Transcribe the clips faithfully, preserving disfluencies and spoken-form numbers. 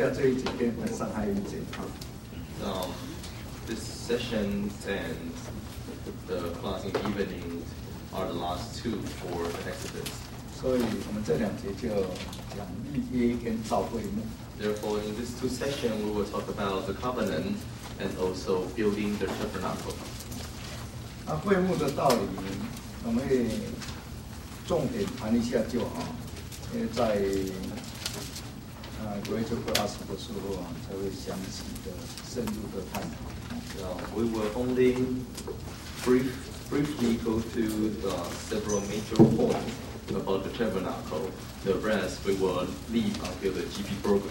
下这一节跟上还有一节。 Um, this session and the class in evening are the last two for the Exodus. 所以我们这两节就讲立约跟造会幕。 Therefore, in these two sessions, we will talk about the covenant and also building the tabernacle. 那会幕的道理，我们会重点谈一下就好，因为在啊国会就会二十的时候啊，才会详细的、深入的探讨。 So we will only brief, briefly go through the several major points about the tabernacle. The rest we will leave until the G P program.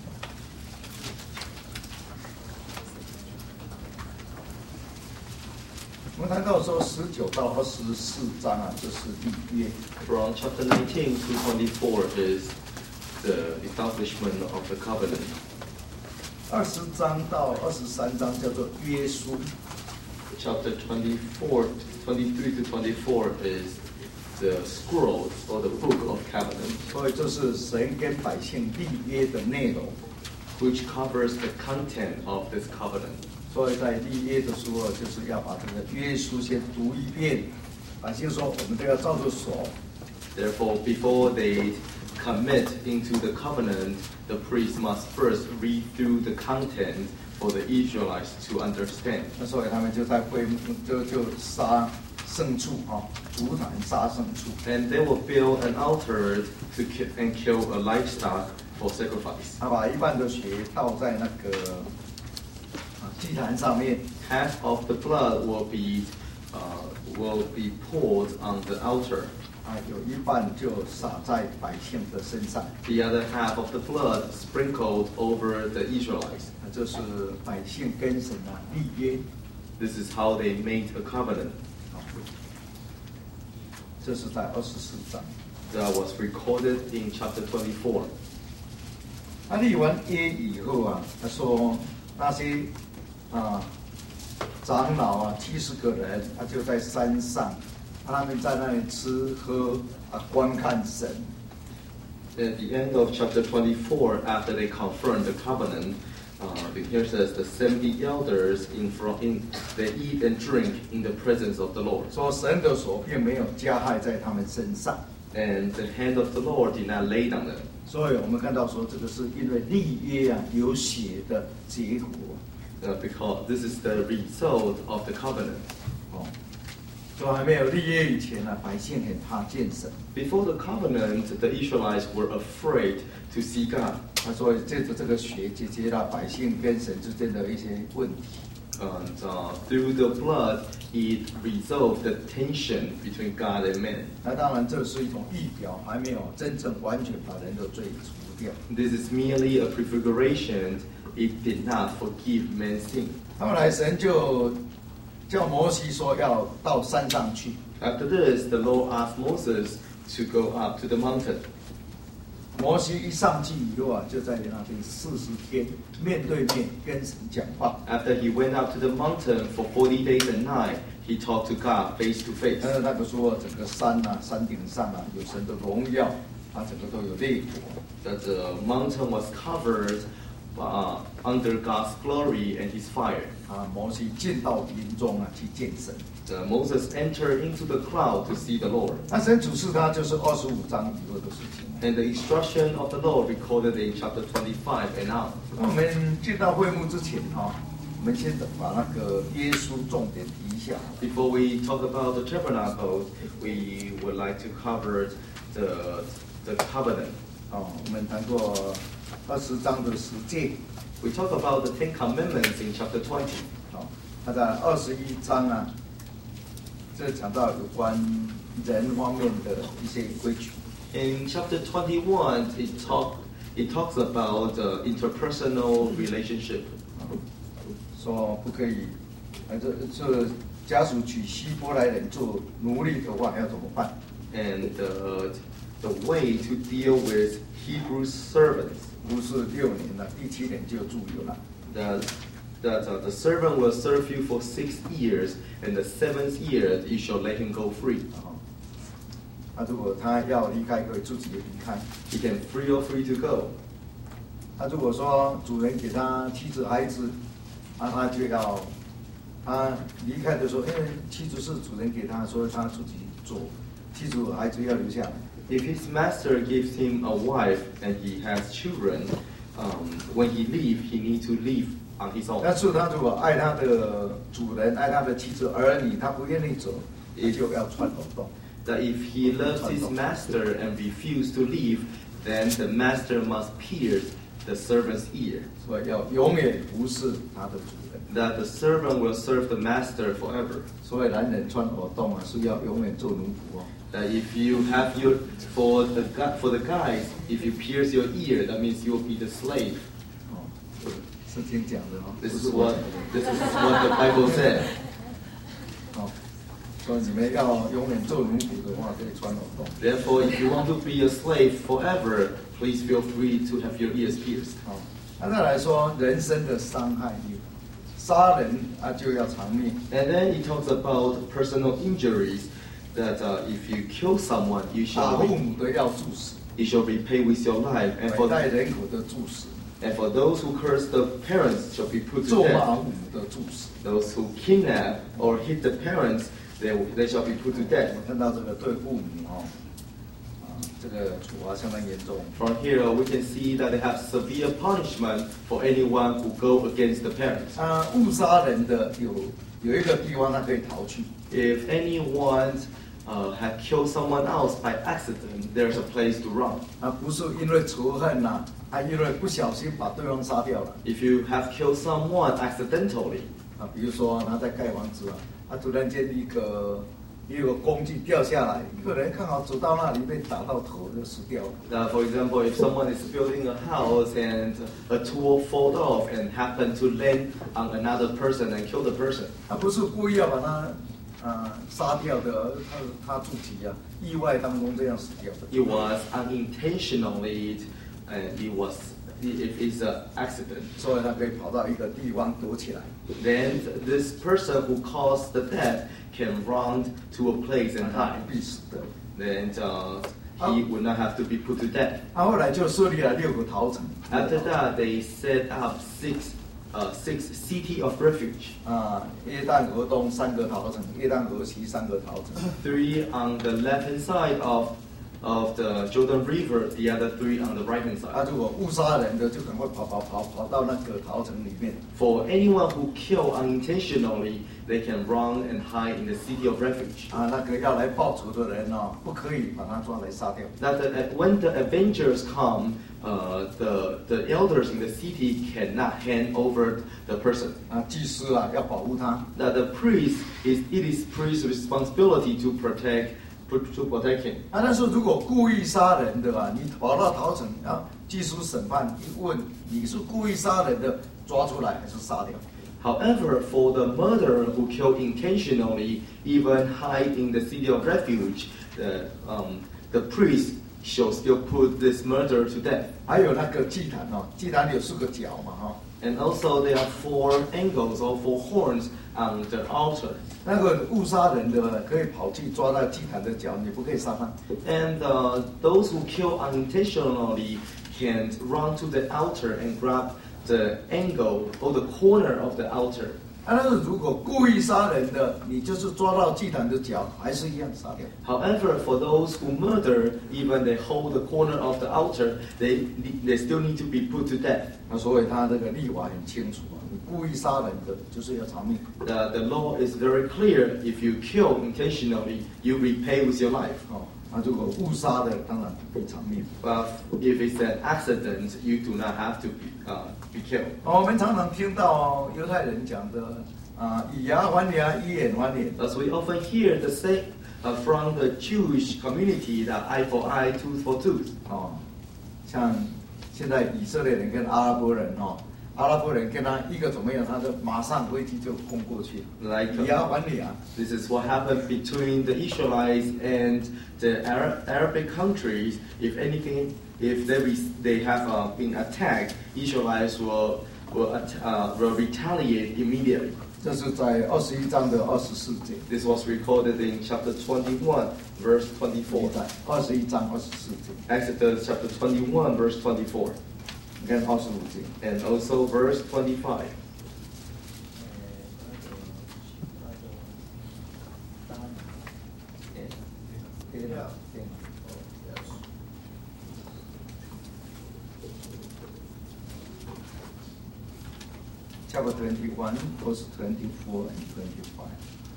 我们谈到说十九到二十四章啊，这是立约。 From chapter nineteen to twenty-four is the establishment of the covenant. 二十章到二十三章叫做约书。 Chapter twenty-four, twenty-three to twenty-four is the scrolls or the book of covenant. 所以这是神跟百姓立约的内容， which covers the content of this covenant. 所以在立约的时候，就是要把这个约书先读一遍，百姓说我们都要照着守。 Therefore, before they commit into the covenant, the priest must first read through the content for the Israelites to understand. 那所以他们就在会幕就就杀牲畜啊，屠坛杀牲畜。 And they will build an altar to kill and kill a livestock for sacrifice. 他把一半的血倒在那个啊祭坛上面。 Half of the blood will be uh, will be poured on the altar. 啊，有一半就洒在百姓的身上。 The other half of the blood sprinkled over the Israelites. 啊，这是百姓跟神啊立约。 This is how they made a covenant. 这是在二十四章。 That was recorded in chapter twenty-four. 他立完约以后啊，他说那些啊长老啊七十个人，他就在山上，他们在那里吃喝啊观看神。 At the end of chapter twenty-four, after they confirmed the covenant, uh, here says the seventy elders in front, in, they eat and drink in the presence of the Lord. 说神的手并没有加害在他们身上， And the hand of the Lord did not lay on them. 所以我们看到说这个是因为立约啊有血的结果。 Uh, because this is the result of the covenant. 哦，说还没有立约以前呢、啊，百姓很怕见神。 Before the covenant, the Israelites were afraid to see God. 他说借着这个血解决了百姓跟神之间的一些问题。 And uh, through the blood, it resolved the tension between God and man. 那当然，这是一种预表，还没有真正完全把人的罪除掉。 This is merely a prefiguration. It did not forgive man's sin. 后来神就叫摩西说要到山上去。 After this, the Lord asked Moses to go up to the mountain. 摩西一上去以后啊，就在那边四十天面对面跟神讲话。 After he went up to the mountain for forty days and night, he talked to God face to face. 但是那个时候，整个山啊，山顶上啊，有神的荣耀，啊，整个都有烈火。 That the mountain was covered uh, under God's glory and His fire. 啊，摩西进到林中啊，去见神。 Uh, Moses entered into the cloud to see the Lord. 那神指示他就是二十五章以后的事情。 And the instruction of the Lord recorded in chapter twenty-five and on. 那我们进到会幕之前哈、啊，我们先把那个耶稣重点提一下。 Before we talk about the tabernacle, we would like to cover the the covenant. 哦，我们谈过二十章的十诫。 We talk about the Ten Commandments in chapter twenty. 哦，他在二十一章啊，这讲到有关人方面的一些规矩。 In chapter twenty-one, it talk it talks about the interpersonal relationship. 说不可以，呃，这这家属娶希伯来人做奴隶的话，要怎么办？ And the the way to deal with Hebrew servants. 不是六年了，第七年就自由了。 That that uh, the servant will serve you for six years, and the seventh year you shall let him go free. 哦，那如果他要离开，可以自己离开。 He can free or free to go. 他如果说主人给他妻子孩子，那他就要他离开的时候，因为妻子是主人给他，所以他自己做，妻子孩子要留下来。 If his master gives him a wife and he has children, um, when he leave, he needs to leave on his own. 但是他如果爱他的主人，爱他的妻子儿女，他不愿意走，也就要穿耳洞。 That if he loves his master and refuses to leave, then the master must pierce the servant's ear. 所以要永远服侍他的主人。 That the servant will serve the master forever. 所以男人穿耳洞啊，是要永远做奴仆哦。 That if you have your for the gu- for the guys, if you pierce your ear, that means you will be the slave. 哦，是听讲的哦。 This 不 is 是我 what 讲的 this is what the Bible said. 哦，所以你们要永远做奴仆的话，可以穿耳洞。 Therefore, if you want to be a slave forever, please feel free to have your ears pierced. 好，那再来说人身的伤害，杀人啊就要偿命。 And then he talks about personal injuries. That uh, if you kill someone, you 打 shall 父 be, 母的要处死， you shall repay with your life. And 拐 for 带人口的处死， and for those who curse the parents shall be put to 咒骂 death. 父母的处死。 Those who kidnap or hit the parents, they they shall be put to death. 我看到这个对父母哦，啊，这个处罚相当严重。 From here, we can see that they have severe punishment for anyone who go against the parents. 啊，误杀人的有有一个地方他可以逃去， If anyone uh, had killed someone else by accident, there's a place to run. 啊，不是因为仇恨呐、啊，因为不小心把对方杀掉了。 If you have killed someone accidentally, 啊，比如说他在盖房子啊，他突然间一个一个工具掉下来，一个人刚好走到那里被打到头就死掉了。 uh, for example, if someone is building a house and a tool fall off and happen to land on another person and kill the person, 他不是故意要把他啊杀掉的，而他他自己啊意外当中这样死掉的。 it was unintentionally, and it was it is an accident. 所以他可以跑到一个地方躲起来， Then this person who caused the death can run to a place and 他 hide. 不必死的。 Then uh, he would not have to be put to death. 他后来就设立了六个逃城。 After that, they set up six uh, six city of refuge. 啊，约旦河东三个逃城，约旦河西三个逃城。 Three on the left-hand side of of the Jordan River, the other three on the right-hand 他 side. 如果误杀人的，就赶快跑跑跑跑到那个逃城里面。 For anyone who kill unintentionally, they can run and hide in the city of refuge. 啊，那个要来报仇的人哦，不可以把他抓来杀掉。 That the, when the avengers come, uh, the the elders in the city cannot hand over the person. 啊，祭司啊要保护他。 That the priest is it is priest's responsibility to protect to protect him. 啊，但是如果故意杀人的啊，你跑到逃城，啊，技术审判一问你是故意杀人的，抓出来还是杀掉？ However, for the murderer who killed intentionally, even hide in the city of refuge, the um, the priest shall still put this murderer to death. 还有那个祭坛哦，祭坛有四个角嘛哈、 And also there are four angles or four horns on the altar. 那个误杀人的可以跑去抓到祭坛的角，你不可以杀他。 And uh, those who kill unintentionally can run to the altar and grab the angle or the corner of the altar. 啊，但是如果故意杀人的，你就是抓到祭坛的角，还是一样杀掉。 However, for those who murder, even they hold the corner of the altar, they they still need to be put to death. 那所以他这个立法很清楚啊，你故意杀人的，就是要偿命。 The, the law is very clear. If you kill intentionally, you repay with your life. 哦，那如果误杀的，当然不必偿命。 But if it's an accident, you do not have to be, uh, be killed. 哦，我们常常听到犹太人讲的啊，以牙还牙，以眼还眼。 As we often hear the say uh, from the Jewish community that eye for eye, tooth for tooth. 哦，像现在以色列人跟阿拉伯人哦，阿拉伯人跟他一个怎么样，他就马上飞机就攻过去， Like 以牙还牙。 this is what happened between the Israelites and the Arab, Arabic countries. If anything, if they re, they have uh, been attacked, Israelites will will, at, uh, will retaliate immediately. 这是在二十一章的二十四节， This was recorded in chapter twenty-one, verse 我 twenty-four. 在二十一章二十四节。 Exodus chapter twenty-one, verse twenty-four. 你看二十五节。 And also verse twenty-five. ，Chapter twenty-one, verse twenty-four and twenty-five.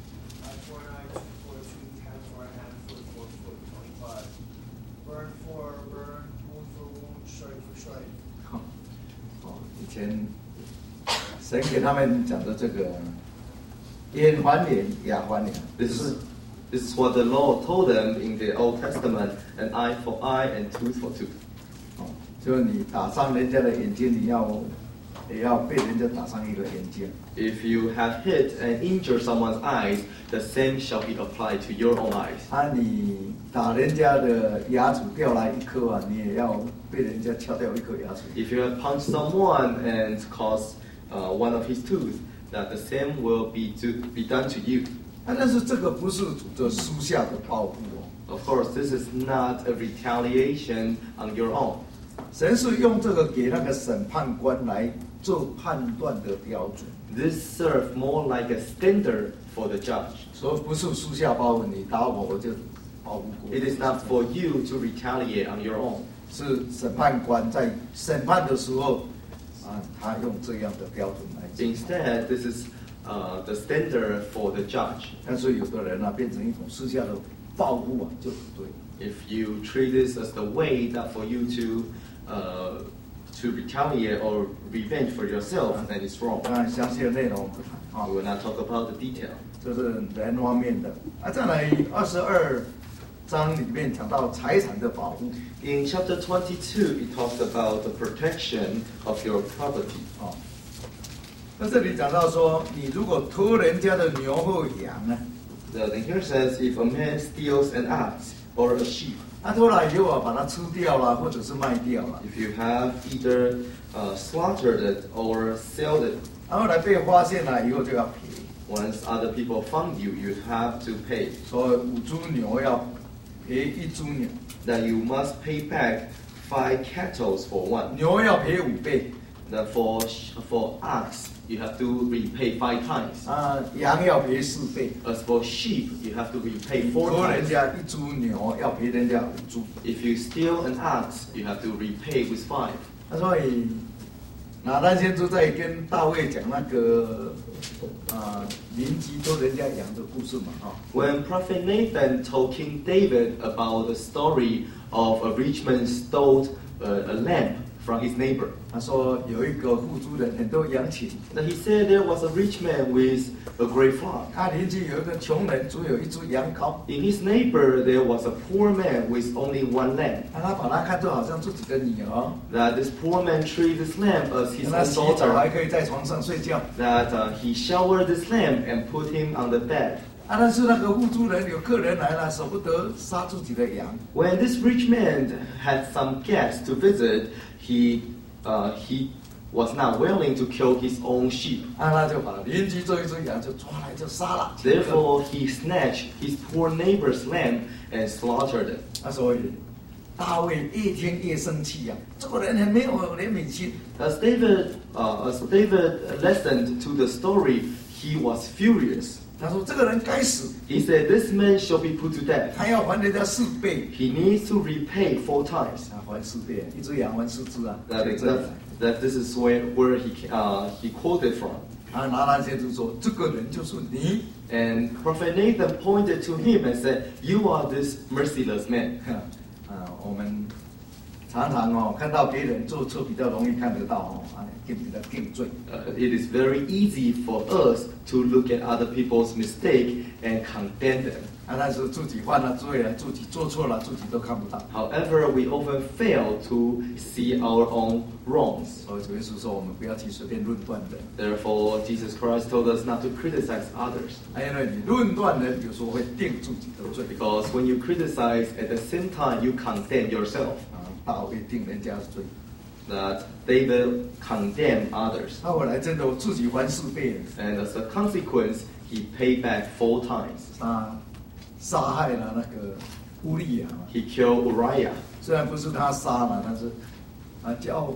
four nine, two four two, ten for hand, forty-four, twenty-five. Burn for burn, wound for wound, strike for strike. 哦，以前神给他们讲的这个眼还眼，牙还牙， This is, this is what the Lord told them in the Old Testament, an eye for eye and tooth for tooth. 哦，就是你打伤人家的眼睛，你要也要被人家打伤一个眼睛。 If you have hit and injured someone's eyes, the same shall be applied to your own eyes. 啊，你打人家的牙齿掉来一颗啊，你也要被人家敲掉一颗牙齿。 If you have punched someone and caused uh, one of his tooth, that the same will be to be done to you. 啊，但是这个不是主的书下的报复哦， Of course, this is not a retaliation on your own. 神是用这个给那个审判官来做判断的标准， This serves more like a standard for the judge. 所以不是书下报复，你打我我就报复过。 It is not for you to retaliate on your own. 是审判官在审判的时候啊，他用这样的标准来讲。 Instead, this is uh, the standard for the judge. 但是有的人啊，变成一种私下的报复啊，就不对。 If you treat this as the way that for you to uh, to retaliate or revenge for yourself, then it's wrong. 当然，详细的内容我们不谈啊 We，will not talk about the detail. 这是人方面的。啊，再来二十二章里面讲到财产的保护 In chapter twenty-two, it talks about the protection of your property. 啊。那这里讲到说，你如果偷人家的牛或羊啊， The, then here says, if a man steals an ox or a sheep, 他偷来以后啊，把它吃掉了，或者是卖掉了， if you have either uh, slaughtered it or sold it, 然后来被发现了以后就要赔。 once other people found you, you have to pay. 所以五株牛要赔一株牛， That you must pay back five cattle for one. 牛要赔五倍 That for sh- for ox, you have to repay five times. 啊，羊要赔四倍。 As for sheep, you have to repay four 偷人 times. 家一株牛要赔人家五株。 If you steal an ox, you have to repay with five. 他说：“以拿单先知在跟大卫讲那个啊邻居偷人家羊的故事嘛，哈、 When Prophet Nathan told King David about the story of a rich man stole uh, a lamb from his neighbor, 他说有一个富足人很多羊群， that he said there was a rich man with a great flock. 他邻居有一个穷人只有一只羊羔， In his neighbor, there was a poor man with only one lamb. 啊他把他看作好像自己的女儿， That this poor man treated this lamb as his 跟他 own 洗澡还 daughter. 可以在床上睡觉。 That uh, he showered this lamb and put him on the bed. 啊，但是那个富足人有客人来了，舍不得杀自己的羊， When this rich man had some guests to visit, he uh, he was not willing to kill his own sheep. 啊他就把邻居这一只羊就抓来就杀了。 Therefore, he snatched his poor neighbor's lamb and slaughtered it. 啊，所以大卫越听越生气呀、这个人很没有怜悯心。 As David, uh, as David listened to the story, he was furious. 他说这个人该死， He said, "This man shall be put to death. 他要还人家四倍。 He needs to repay four times." 啊，还四倍，一只羊还四只啊。 That, 这样 that, that this is where, where he uh, he quoted from. 他拿那些就说，这个人就是你。 And Prophet Nathan pointed to him and said, "You are this merciless man." 啊，我们常常哦看到别人做错比较容易看得到哦，啊，更比较定罪。 Uh, it is very easy for us to look at other people's mistake and condemn them. 啊，但是自己犯了罪了，自己做错了，自己都看不到。 However, we often fail to see our own wrongs. 所以主耶稣说，我们不要去随便论断人， Therefore, Jesus Christ told us not to criticize others. 啊，因为你论断人，有时候会定自己的罪。 Because when you criticize, at the same time, you condemn yourself. 啊，大卫定人家的罪， That David condemned others. 他后来真的自己还四倍了， And as a consequence, he paid back four times. 他杀害了那个乌利亚嘛。 He killed Uriah. 虽然不是他杀了，但是啊叫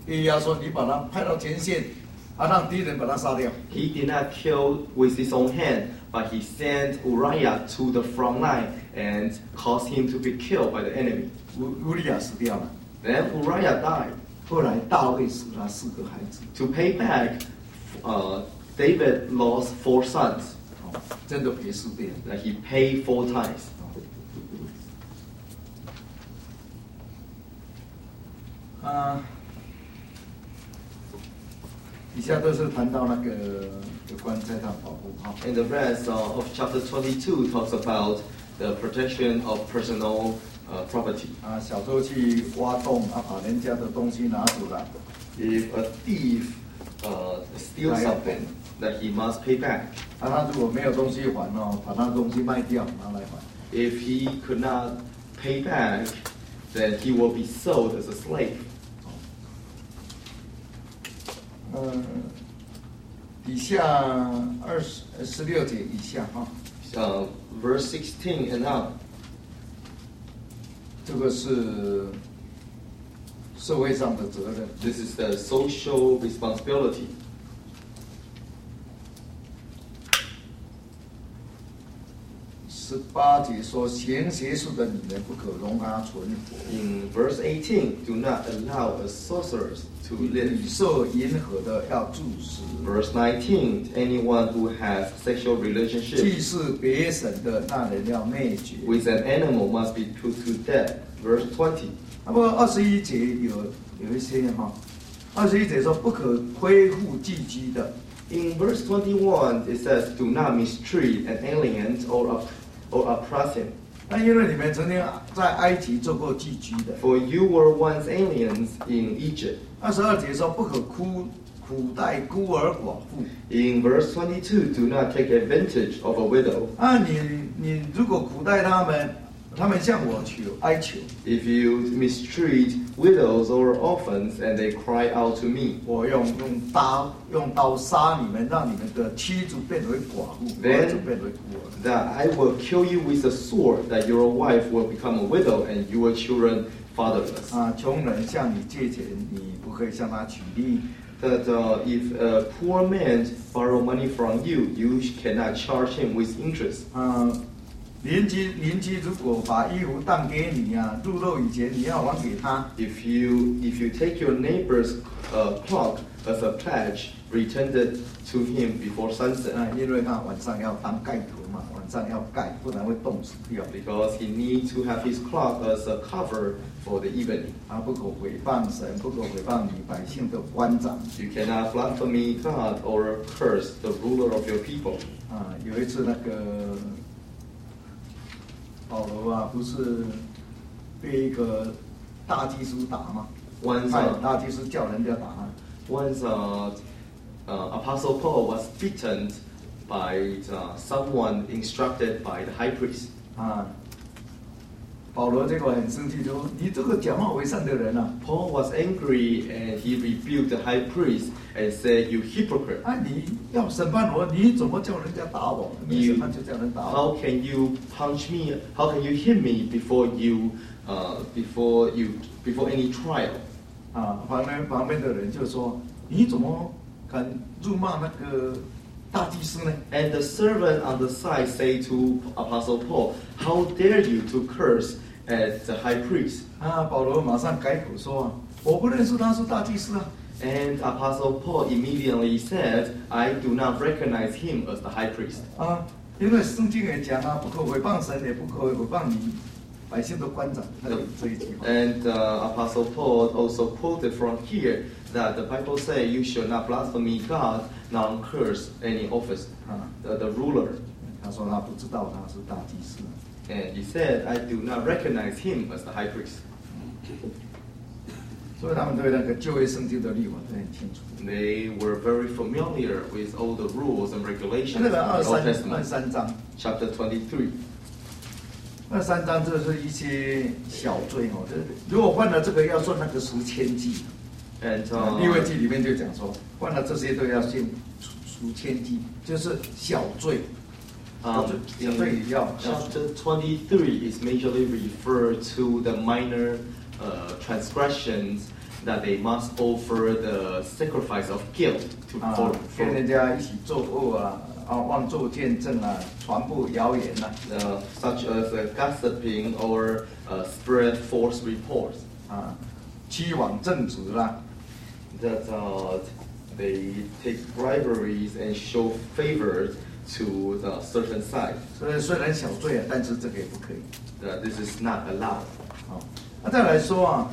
耶亚说：“你把他派到前线，啊，让敌人把他杀掉。” He did not kill with his own hand, but he sent Uriah to the front line and caused him to be killed by the enemy. 乌乌利亚死掉了。 Then Uriah died. 后来大卫死了四个孩子。 To pay back, uh, David lost four sons. 哦，真的赔四遍。 That he paid four times. 啊，以下都是谈到那个有关财产保护哈。 And the rest uh, of chapter twenty-two talks about the protection of personal uh, property. 啊，小偷去挖洞啊，把人家的东西拿走了。 If a thief uh, steals something, that he must pay back. 啊，他如果没有东西还哦，把他东西卖掉拿来还。 If he could not pay back, then he will be sold as a slave. 嗯，底下二十十六节以下哈， Uh, verse sixteen and on. 这个是社会上的责任。 This is the social responsibility. 十八节说，行邪术的女人不可容她存活。 In verse eighteen, do not allow a sorceress to 女 live. 受淫合的要注死， Verse nineteen, anyone who has sexual 祭 relationship 祀别神的那人要灭绝。 with an animal must be put to death. Verse twenty. 那么二十一节有有一些哈，二十一节说不可亏负寄居的。 In verse twenty-one, it says, do not mistreat an alien or, op- or oppress him. 那因为你们曾经在埃及做过寄居的。 For you were once aliens in Egypt. 二十二节说不可苦苦待孤儿寡妇。 In verse twenty-two, do not take advantage of a widow. 啊，你你如果苦待他们，他们向我求哀求， If you mistreat widows or orphans and they cry out to me, 我用用刀用刀杀你们，让你们的妻子变为寡妇，儿子变为孤儿。 that I will kill you with a sword, that your wife will become a widow and your children fatherless. 啊，穷人向你借钱，你不可以向他取利。 That uh, if a poor man borrow money from you, you cannot charge him with interest. 啊，邻居邻居如果把衣服当给你啊，入肉以前你要还给他。 If you if you take your neighbor's uh, clock as a pledge, return it to him before sunset, 啊，因为他晚上要当盖头嘛，晚上要盖，不然会冻死掉。 because he needs to have his clock as a cover for the evening. 啊，不可毁谤神，不可毁谤你百姓的官长。 You cannot blaspheme God or curse the ruler of your people. 啊，有一次那个保罗啊，不是被一个大祭司打吗？ Once 派 uh, 大祭司叫人家打他。 once uh, uh, Apostle Paul was beaten by uh, someone instructed by the high priest. 啊，保罗结果很生气，就说：“你这个假冒为善的人啊！ Paul was angry and he rebuked the high priest and said, "You hypocrite! 啊，你要审判我，你怎么叫人家打我？没审判就叫人打我。 How can you punch me? How can you hit me before you uh, before you before any trial?" 啊，旁边旁边的人就说：“你怎么敢辱骂那个大祭司呢？” And the servant on the side say to Apostle Paul, "How dare you to curse at the high priest?" 啊，保罗马上改口说：“啊，我不认识他是大祭司啊。” And Apostle Paul immediately said, "I do not recognize him as the high priest." 啊，因为圣经也讲啊，不可毁谤神，也不可毁谤你百姓的官长，他有这一句话。 And uh, Apostle Paul also quoted from here that the Bible say, "You shall not blaspheme God, nor curse any office, 啊， the, the ruler." 他说他不知道他是大祭司。 And he said, "I do not recognize him as the high priest." 所以他们对那个旧约圣经的律法都很清楚。 They were very familiar with all the rules and regulations 那 in 个二 the Old 三二 Testament. 三章， Chapter twenty-three. 二三章这是一些小罪哦，这如果犯了这个要算那个十千计。 And 利未 uh, 记里面就讲说，犯了这些都要先赎千计，就是小罪。 um, 小罪也要。 chapter twenty-three is majorly referred to the minor uh, transgressions that they must offer the sacrifice of guilt to 啊 for, 跟 for 人家一起作恶啊，啊，妄作见证啊，传播谣言呐、 uh, such as uh, gossiping or uh, spread false reports. 啊，欺枉正直啦， That uh, they take briberies and show favor to the certain side. 所以虽然小罪啊，但是这个也不可以。 That this is not allowed. 好，那、再来说啊，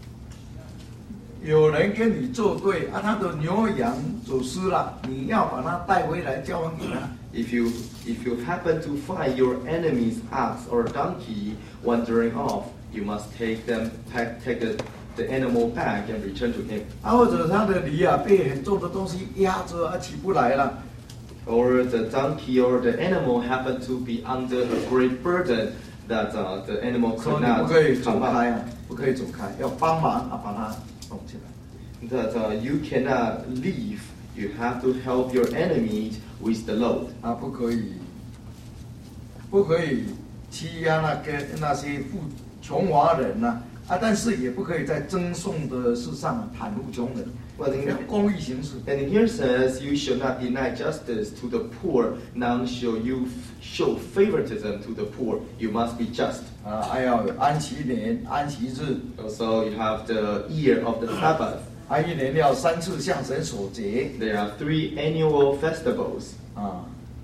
有人跟你作对啊，他的牛羊走失了，你要把它带回来交还给他。 If you if you happen to find your enemy's ox or donkey wandering off, you must take them take, take the, the animal back and return to him. 啊，或者他的驴啊被很重的东西压着啊，起不来了。 Or the donkey or the animal happen to be under a great burden that uh, the animal 说 could 你 not 不可以走 come 开 up. 啊，不可以走开，要帮忙啊，把它弄起来。 That uh, you cannot leave. You have to help your enemy with the load. 啊，不可以，不可以欺压那个那些富穷华人呐、啊，但是也不可以在赠送的事上袒护穷人， Well, in, 要公益行事。 and here says you shall not deny justice to the poor, nor shall you f- show favoritism to the poor. You must be just. 啊，还要有安息年、安息日， Also, you have the year of the Sabbath. 啊，一年要三次向神守节 There are three annual festivals. 啊，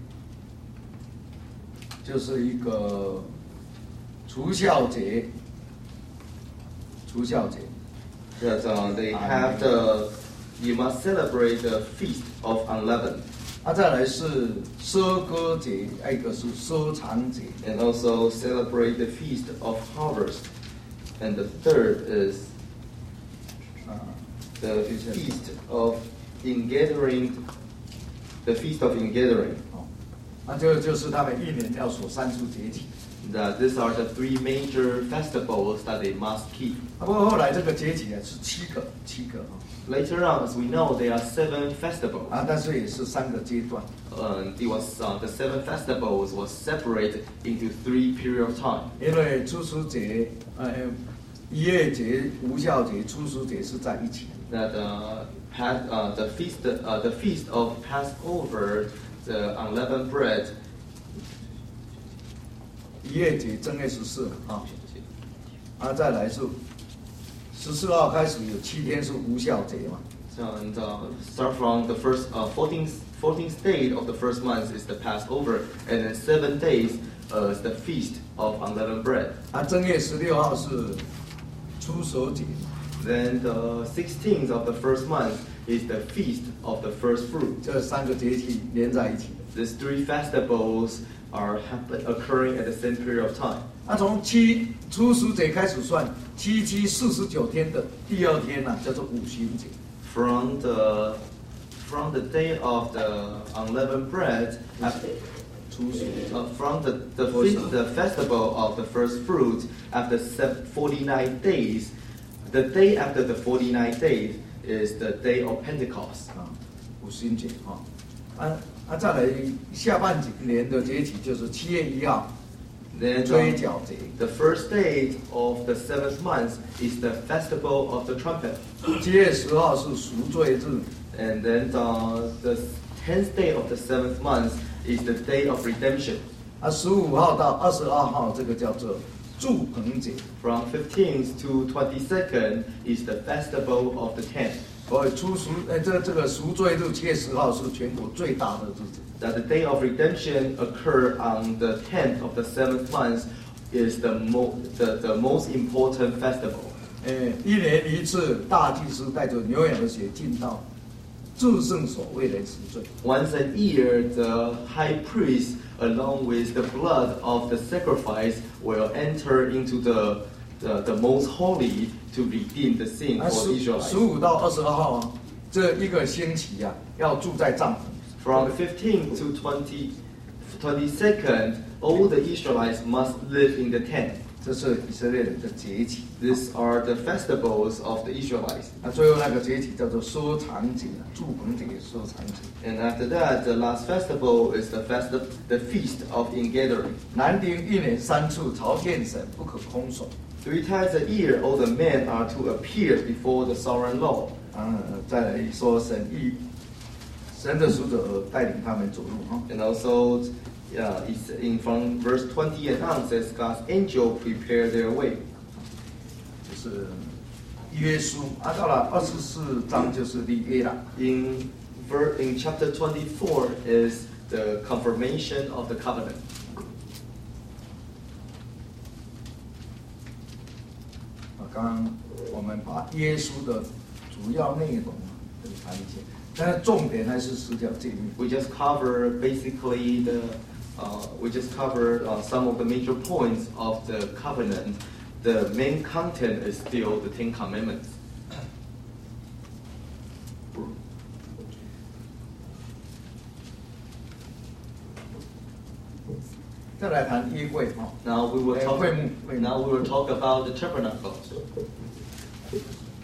就是一个除孝节，除孝节 That uh, they have the, you must celebrate the feast of unleavened. 啊，再来是收割节，还有一个是收藏节。 And also celebrate the feast of harvest. And the third is 啊， the feast of ingathering, the feast of ingathering. 哦，那这个就是他们一年要守三处节气。 That these are the three major festivals that they must keep. 啊，不过后来这个节气呢是七个，七个哈， Later on, as we know, there are seven festivals. 啊，但是也是三个阶段。 And it was uh, the seven festivals was separated into three period of time. 因为初熟节、呃，一月节、无效节、初熟节是在一起。 That uh, had, uh, the feast, uh, the feast of Passover, the unleavened bread. 一月节正月十四啊，啊，再来是十四号开始有七天是无效节嘛， So, and uh, start from the first uh, fourteenth, fourteenth day of the first month is the Passover, and then seven days uh, is the feast of unleavened bread. 啊，正月十六号是初熟节， Then the sixteenth of the first month is the feast of the first fruit. 这三个节气连在一起的。 These three festivals are happen, occurring at the same period of time. 那从七初熟节开始算，七七四十九天的第二天呢、叫做五旬节。 From the from the day of the unleavened bread, after, 初熟 uh, from the the, feast, the festival of the first fruit after forty-nine days, the day after the forty-nine days is the day of Pentecost. 啊，五旬节啊，啊啊，再来下半年的节气就是七月一号 Then 追 um, 缴节。 the first day of the seventh month is the festival of the trumpet. 七月十号是赎罪日， And then uh, the tenth day of the seventh month is the day of redemption. 啊，十五号到二十二号这个叫做祝棚节。 From fifteenth to twenty-second is the festival of the tenth. 所以初赎，呃，这这个赎罪日七月十号是全国最大的日子。 That the day of redemption occur on the tenth of the seventh month is the, mo- the, the most important festival. 呃，一年一次，大祭司带着牛羊的血进到至圣所为人赎罪。 Once a year, the high priest, along with the blood of the sacrifice, will enter into the, the, the most holy to redeem the sin 啊， for 十 Israelites. 十五到二十二号啊，这一个星期啊，要住在帐篷。 From fifteenth to twenty, twenty-second, all the Israelites must live in the tent. 这是以色列人的节气。 These are the festivals of the Israelites. 啊，最后那个节气叫做收藏节，祝棚节、收藏节。 And after that, the last festival is the festi- the feast of ingathering. 男丁一年三次朝见神，不可空手。 Three times a year, all the men are to appear before the sovereign Lord. 啊，再来说神意，神的使者带领他们走路哈。 And also, uh, it's in from verse twenty and on says God's angel prepare their way. 就是约书啊，到了二十四章就是立约了。 In ver, in chapter twenty-four is the confirmation of the covenant. 啊，刚刚我们把耶稣的主要内容给谈一些，但是重点还是十条诫命。 We just cover basically the, uh, we just cover uh, some of the major points of the covenant. The main content is still the Ten Commandments. 再来谈约柜哈。 Now we will 哎 talk. 会幕，会幕。 Now we will talk about the tabernacle. 第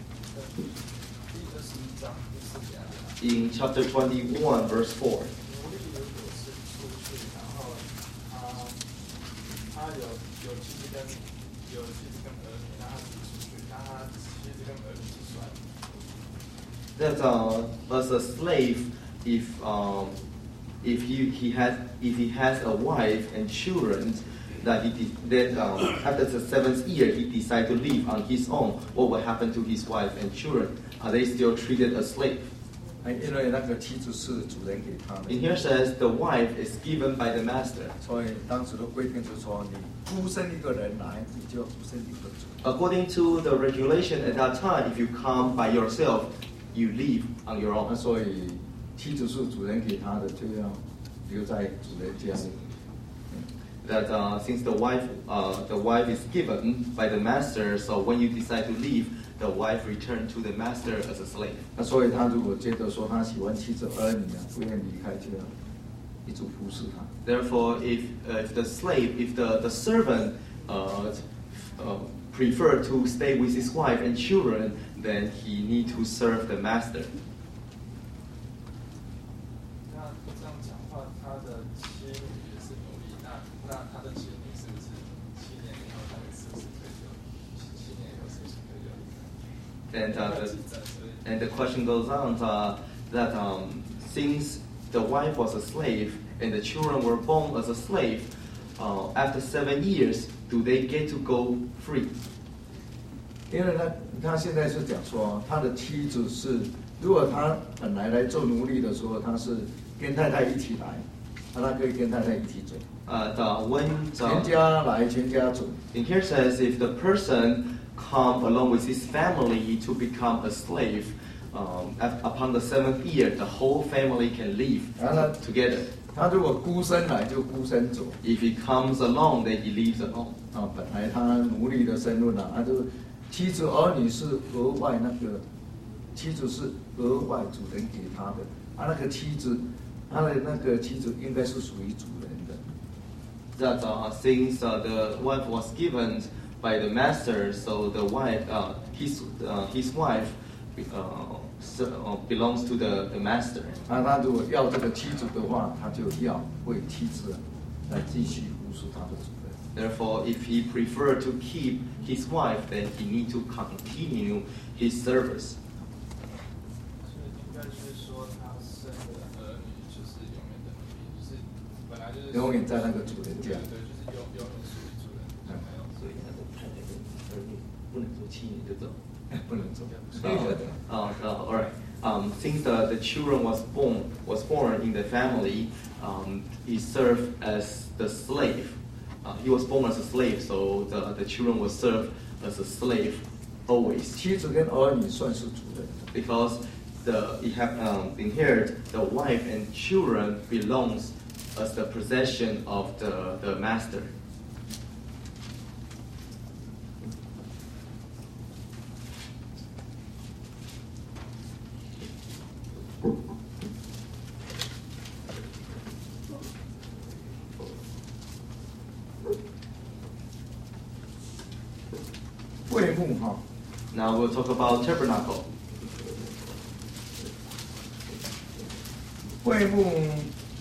二十一章第四节啊， In chapter twenty-one, verse four. 奴隶如果是出去，然后他他有有妻子跟有妻子跟儿女，那他自己出去，那他妻子跟儿女是算。 That uh, as a slave, if um, if he, he has if he has a wife and children, that he de- that um, after the seventh year he decide to leave on his own, what will happen to his wife and children? Are they still treated as slave? 哎，因为那个妻子是主人给他的， In here says the wife is given by the master. 所以当时的规定就是说，你孤身一个人来，你就要孤身一个主。 According to the regulation at that time, if you come by yourself, you leave on your 那 own. 所以妻子是主人给他的，就要留在主人家里。 That uh, since the wife uh, the wife is given by the master, so when you decide to leave, the wife return to the master as a slave. 那所以他如果觉得说他喜欢妻子儿女啊，不愿离开，就要一直服侍他。 Therefore, if uh, if the slave, if the the servant uh, uh, prefer to stay with his wife and children, then he need to serve the master. 那这样讲话，他的妻女也是奴隶，那那他的妻女是不是七年以后他会是不是退休？七七年以后是不是退休？ And uh, 要 the, 记载，所以 and the question goes on uh, that um, since the wife was a slave and the children were born as a slave, uh, after seven years, do they get to go free? 因为他他现在是讲说，他的妻子是，如果他本来来做奴隶的时候，他是跟太太一起来，那他可以跟太太一起走， Uh, the, when 全 the, 家来，全家走。 in here says if the person come along with his family to become a slave, um, af- upon the seventh year, the whole family can leave 然后他 together. 他如果孤身来就孤身走 If he comes alone, then he leaves alone. 啊，本来他奴隶的身份啊，他就妻子儿女是额外那个，妻子是额外主人给他的，啊，那个妻子，他的那个妻子应该是属于主人的。 That uh, since uh, the wife was given by the master, so the wife, uh, his uh, his wife, uh, so, uh, belongs to the, the master. 那他如果要这个妻子的话，他就要为妻子来继续服侍他的主人。 Therefore, if he prefer to keep his wife, then he need to continue his service. 所以应该是说他生的儿女就是永远的奴隶，就是本来就是永远在那个主人家。 对对，就是永永远属于主人，就没有。 所以他的太太跟儿女不能说七年就走。 不能走。 Uh, uh, all right. Um, since the, the children was born was born in the family, um, he served as the slave. Uh, he was born as a slave, so the, the children were served as a slave always. 妻子跟儿女算是主人的。 Because the he have um, inherit the wife and children belongs as the possession of the, the master. 会幕哈， Now we'll talk about tabernacle. 会幕指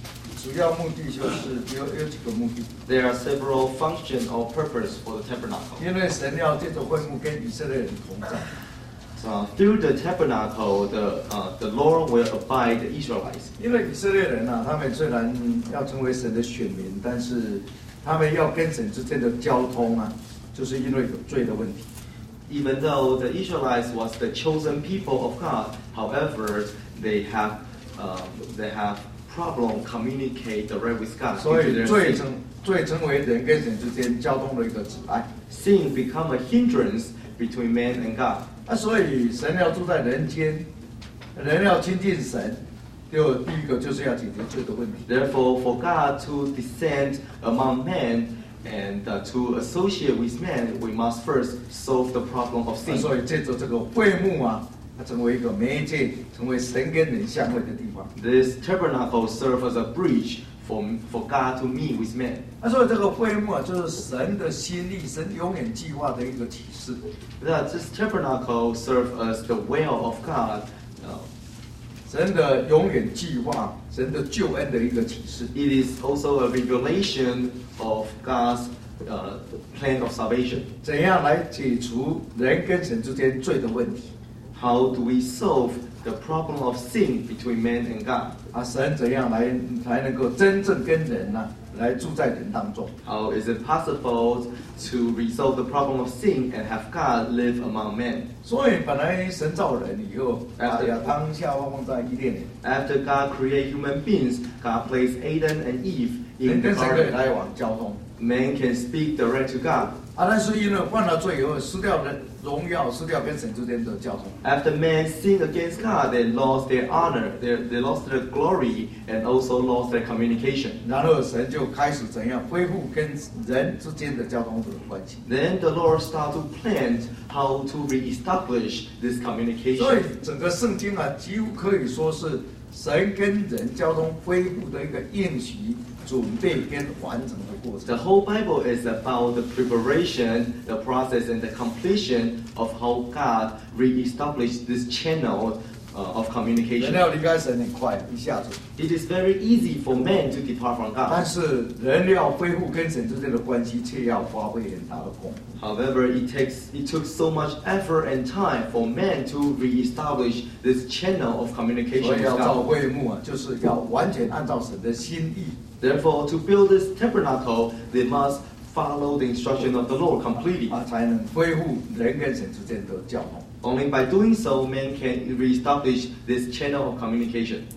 主要目的就是有有几个目的。 There are several functions or purpose for the tabernacle. 因为神要借着会幕跟以色列人同在， Uh, through the tabernacle, the uh, the Lord will abide the Israelites. 因为以色列人啊，他们虽然要成为神的选民，但是他们要跟神之间的交通啊，就是因为有罪的问题。 Even though the Israelites was the chosen people of God, however, they have uh, they have problem communicate direct with God 所 due to 以 their 罪 sin. 成罪成为人跟神之间交通的一个阻碍。 Sin become a hindrance between man and God. 那所以神要住在人间，人要亲近神，就第一个就是要解决罪的问题。 Therefore, for God to descend among men and uh, to associate with men, we must first solve the problem of 那 sin. 所以借着这个会幕啊，它成为一个媒介，成为神跟人相会的地方。 This tabernacle serves as a bridge for, for God to meet with men. 那所以这个会幕啊，就是神的心意、神永远计划的一个启示。 That this tabernacle serves as the will of God. Uh, 神的永远计划，神的救恩的一个启示。 it is also a revelation of God's uh, plan of salvation. 怎样来解除人跟神之间罪的问题？ How do we solve the problem of sin between man and God? 啊，神怎样来才能够真正跟人呢、啊、来住在人当中？ How is it possible to resolve the problem of sin and have God live among men? 所以本来神造人以后，把亚当夏娃放在伊甸园， After God created human beings, God placed Adam and Eve 人 in the 跟神可以 garden. 来往交通。 Man can speak direct to God. 啊，但是因为犯了罪以后，失掉人荣耀，失掉跟神之间的交通。 After man sinned against God, they lost their honor, they, they lost their glory, and also lost their communication. 然后神就开始怎样恢复跟人之间的交通的关系。 Then the Lord started to plan how to reestablish this 所以 communication. 整个圣经啊，几乎可以说是神跟人交通恢复的一个应许、准备跟完成的过 The 程。 whole Bible is about the preparation, the process, and the completion of how God reestablished this channel uh, of 人 communication. 要离开神很快，一下子， It is very easy for men to depart from 但 God. 是人要恢复跟神之间的关系，却要发挥很大的功夫。 However, it takes it took so much effort and time for men to reestablish this channel of 所 communication 以 with 要造 God. 会幕啊，就是要完全按照神的心意 Therefore, to build this tabernacle, they must follow the instruction of the Lord completely. 啊，才能恢复人跟神之间的交通。 Only by doing so, man can reestablish this channel of communication.